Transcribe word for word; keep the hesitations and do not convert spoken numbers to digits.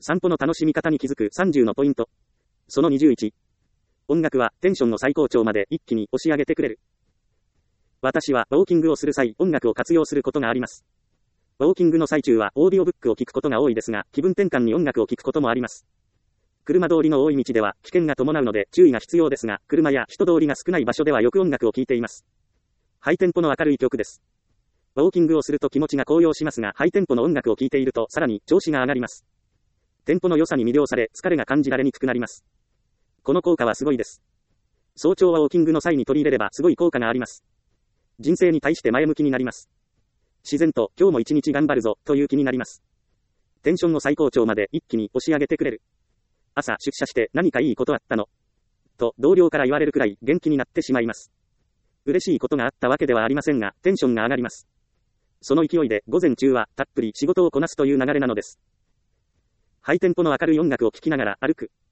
散歩の楽しみ方に気づくさんじゅうのポイント。そのにじゅういち。音楽はテンションの最高潮まで一気に押し上げてくれる。私はウォーキングをする際、音楽を活用することがあります。ウォーキングの最中はオーディオブックを聞くことが多いですが、気分転換に音楽を聞くこともあります。車通りの多い道では危険が伴うので注意が必要ですが、車や人通りが少ない場所ではよく音楽を聴いています。ハイテンポの明るい曲です。ウォーキングをすると気持ちが高揚しますが、ハイテンポの音楽を聴いているとさらに調子が上がります。テンポの良さに魅了され、疲れが感じられにくくなります。この効果はすごいです。早朝はウォーキングの際に取り入れればすごい効果があります。人生に対して前向きになります。自然と今日も一日頑張るぞという気になります。テンションの最高潮まで一気に押し上げてくれる。朝出社して何かいいことあったのと同僚から言われるくらい元気になってしまいます。嬉しいことがあったわけではありませんが、テンションが上がります。その勢いで午前中はたっぷり仕事をこなすという流れなのです。ハイテンポの明るい音楽を聴きながら歩く。